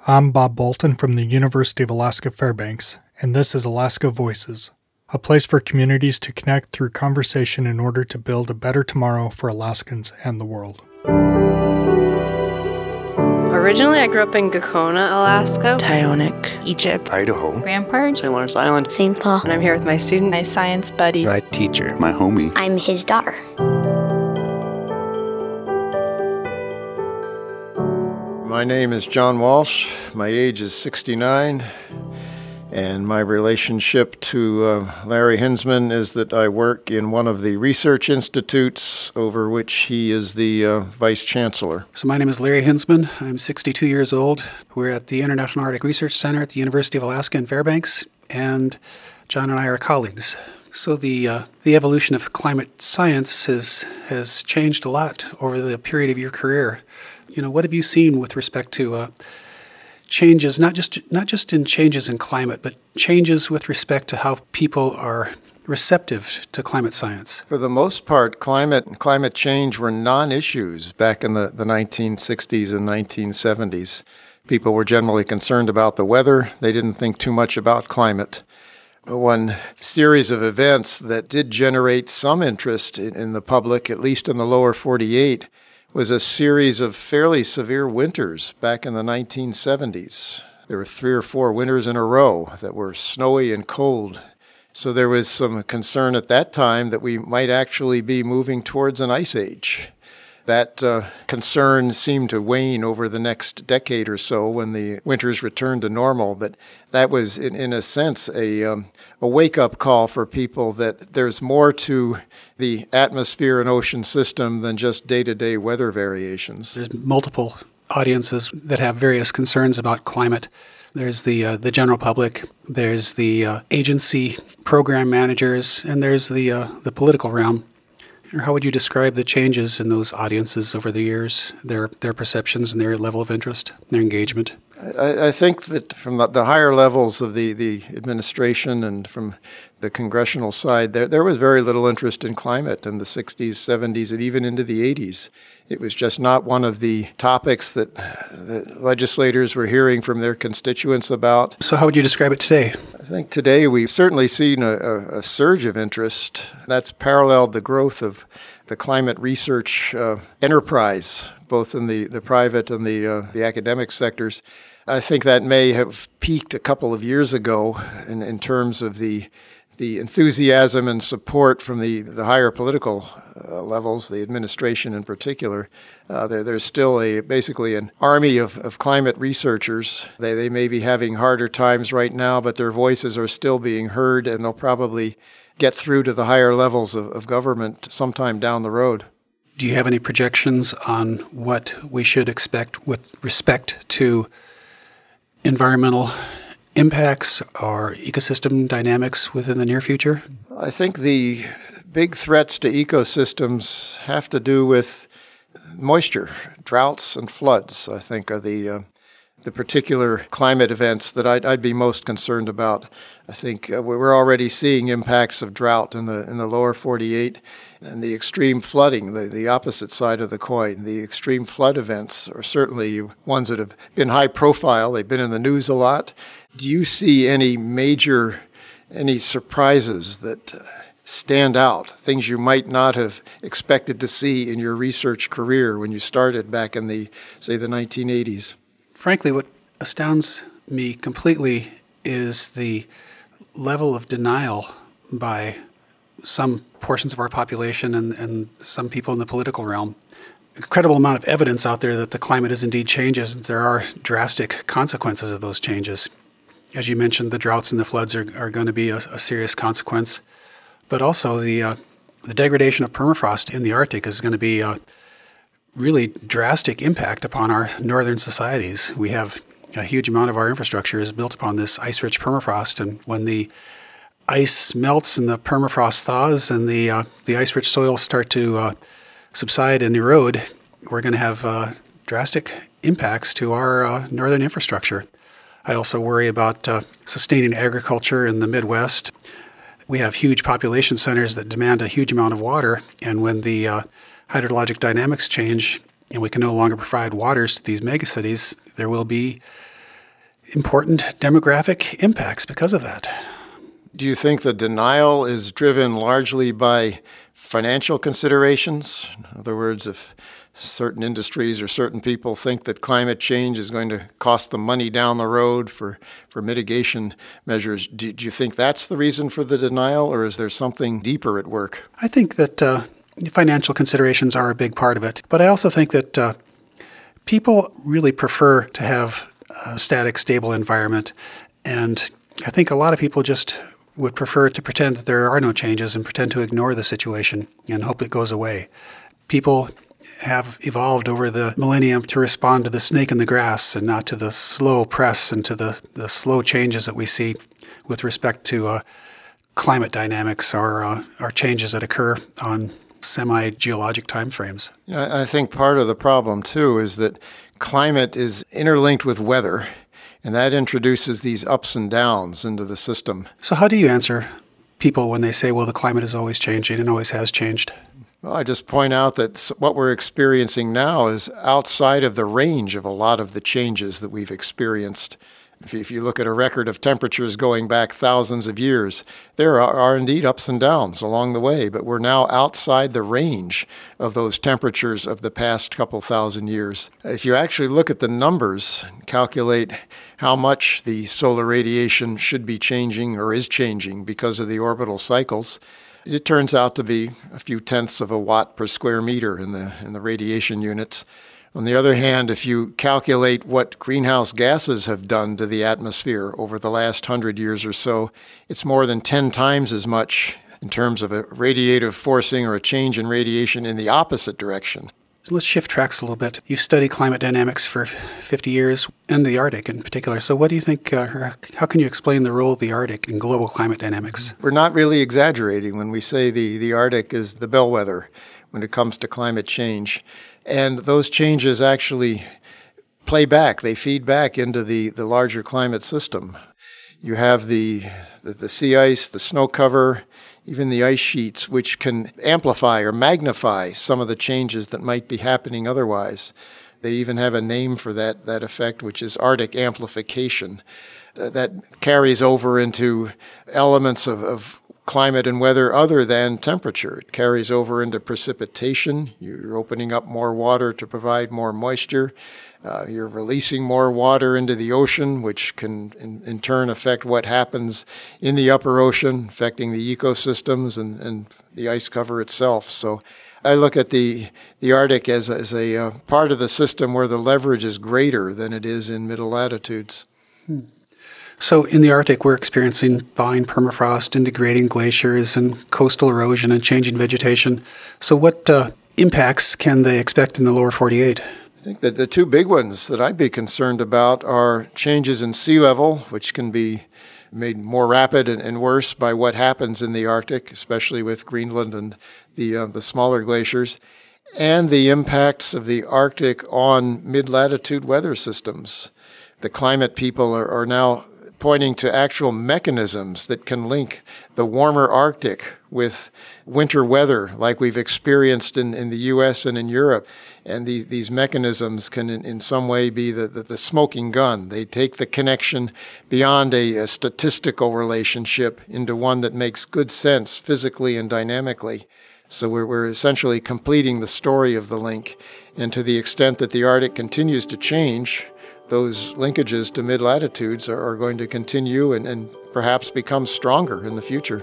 I'm Bob Bolton from the University of Alaska Fairbanks, and this is Alaska Voices, a place for communities to connect through conversation in order to build a better tomorrow for Alaskans and the world. Originally, I grew up in Gakona, Alaska, Tyonek, Egypt, Idaho, Rampart, St. Lawrence Island, St. Paul. And I'm here with my student, my science buddy, my teacher, my homie. I'm his daughter. My name is John Walsh. My age is 69, and my relationship to Larry Hinzman is that I work in one of the research institutes over which he is the vice chancellor. So my name is Larry Hinzman. I'm 62 years old. We're at the International Arctic Research Center at the University of Alaska in Fairbanks, and John and I are colleagues. So the evolution of climate science has changed a lot over the period of your career. You know, what have you seen with respect to changes, not just in changes in climate, but changes with respect to how people are receptive to climate science? For the most part, climate and climate change were non-issues back in the 1960s and 1970s. People were generally concerned about the weather. They didn't think too much about climate. One series of events that did generate some interest in the public, at least in the lower 48, was a series of fairly severe winters back in the 1970s. There were 3 or 4 winters in a row that were snowy and cold. So there was some concern at that time that we might actually be moving towards an ice age. That concern seemed to wane over the next decade or so when the winters returned to normal, but that was, in a sense, a wake-up call for people that there's more to the atmosphere and ocean system than just day-to-day weather variations. There's multiple audiences that have various concerns about climate. There's the general public, there's the agency program managers, and there's the political realm. How would you describe the changes in those audiences over the years, their perceptions and their level of interest, their engagement? I think that from the higher levels of the administration and from the congressional side, there was very little interest in climate in the 60s, 70s, and even into the 80s. It was just not one of the topics that the legislators were hearing from their constituents about. So how would you describe it today? I think today we've certainly seen a surge of interest. That's paralleled the growth of the climate research enterprise, both in the private and the academic sectors. I think that may have peaked a couple of years ago in terms of the enthusiasm and support from the higher political levels, the administration in particular. There's still basically an army of climate researchers. They may be having harder times right now, but their voices are still being heard, and they'll probably get through to the higher levels of government sometime down the road. Do you have any projections on what we should expect with respect to environmental impacts or ecosystem dynamics within the near future? I think the big threats to ecosystems have to do with moisture, droughts, and floods, I think, are the particular climate events that I'd be most concerned about. I think we're already seeing impacts of drought in the lower 48, and the extreme flooding, the opposite side of the coin. The extreme flood events are certainly ones that have been high profile. They've been in the news a lot. Do you see any surprises that stand out, things you might not have expected to see in your research career when you started back in the 1980s? Frankly, what astounds me completely is the level of denial by some portions of our population and some people in the political realm. Incredible amount of evidence out there that the climate is indeed changes, and there are drastic consequences of those changes. As you mentioned, the droughts and the floods are going to be a serious consequence, but also the degradation of permafrost in the Arctic is going to be a really drastic impact upon our northern societies. We have a huge amount of our infrastructure is built upon this ice-rich permafrost, and when the ice melts and the permafrost thaws and the ice-rich soils start to subside and erode, we're going to have drastic impacts to our northern infrastructure. I also worry about sustaining agriculture in the Midwest. We have huge population centers that demand a huge amount of water, and when the hydrologic dynamics change and we can no longer provide waters to these megacities, there will be important demographic impacts because of that. Do you think the denial is driven largely by financial considerations? In other words, if certain industries or certain people think that climate change is going to cost them money down the road for mitigation measures, do you think that's the reason for the denial, or is there something deeper at work? I think that financial considerations are a big part of it, but I also think that people really prefer to have a static, stable environment, and I think a lot of people just would prefer to pretend that there are no changes and pretend to ignore the situation and hope it goes away. People have evolved over the millennium to respond to the snake in the grass and not to the slow press and to the slow changes that we see with respect to climate dynamics or changes that occur on semi-geologic timeframes. I think part of the problem, too, is that climate is interlinked with weather, and that introduces these ups and downs into the system. So how do you answer people when they say, well, the climate is always changing and always has changed? Well, I just point out that what we're experiencing now is outside of the range of a lot of the changes that we've experienced. If you look at a record of temperatures going back thousands of years, there are indeed ups and downs along the way, but we're now outside the range of those temperatures of the past couple thousand years. If you actually look at the numbers and calculate how much the solar radiation should be changing or is changing because of the orbital cycles, it turns out to be a few tenths of a watt per square meter in the radiation units. On the other hand, if you calculate what greenhouse gases have done to the atmosphere over the last 100 years or so, it's more than 10 times as much in terms of a radiative forcing or a change in radiation in the opposite direction. So let's shift tracks a little bit. You've studied climate dynamics for 50 years, and the Arctic in particular. So what do you think, how can you explain the role of the Arctic in global climate dynamics? We're not really exaggerating when we say the Arctic is the bellwether when it comes to climate change. And those changes actually play back. They feed back into the larger climate system. You have the sea ice, the snow cover, even the ice sheets, which can amplify or magnify some of the changes that might be happening otherwise. They even have a name for that effect, which is Arctic amplification. That carries over into elements of climate and weather other than temperature. It carries over into precipitation. You're opening up more water to provide more moisture. You're releasing more water into the ocean, which can in turn affect what happens in the upper ocean, affecting the ecosystems and the ice cover itself. So I look at the Arctic as a part of the system where the leverage is greater than it is in middle latitudes. So in the Arctic, we're experiencing thawing permafrost and degrading glaciers and coastal erosion and changing vegetation. So what impacts can they expect in the lower 48? I think that the two big ones that I'd be concerned about are changes in sea level, which can be made more rapid and worse by what happens in the Arctic, especially with Greenland and the smaller glaciers, and the impacts of the Arctic on mid-latitude weather systems. The climate people are now pointing to actual mechanisms that can link the warmer Arctic with winter weather like we've experienced in the U.S. and in Europe. And these mechanisms can in some way be the smoking gun. They take the connection beyond a statistical relationship into one that makes good sense physically and dynamically. So we're essentially completing the story of the link. And to the extent that the Arctic continues to change, those linkages to mid-latitudes are going to continue and perhaps become stronger in the future.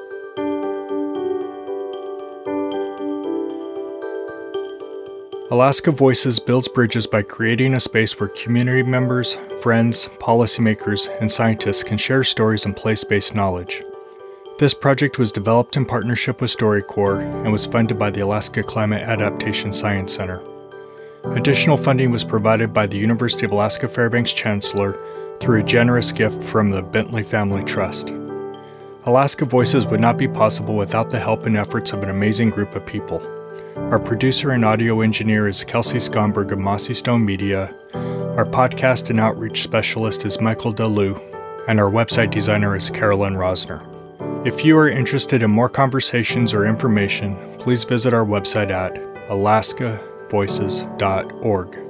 Alaska Voices builds bridges by creating a space where community members, friends, policymakers, and scientists can share stories and place-based knowledge. This project was developed in partnership with StoryCorps and was funded by the Alaska Climate Adaptation Science Center. Additional funding was provided by the University of Alaska Fairbanks Chancellor through a generous gift from the Bentley Family Trust. Alaska Voices would not be possible without the help and efforts of an amazing group of people. Our producer and audio engineer is Kelsey Skonberg of Mossy Stone Media. Our podcast and outreach specialist is Michael Delu, and our website designer is Carolyn Rosner. If you are interested in more conversations or information, please visit our website at alaskavoices.org.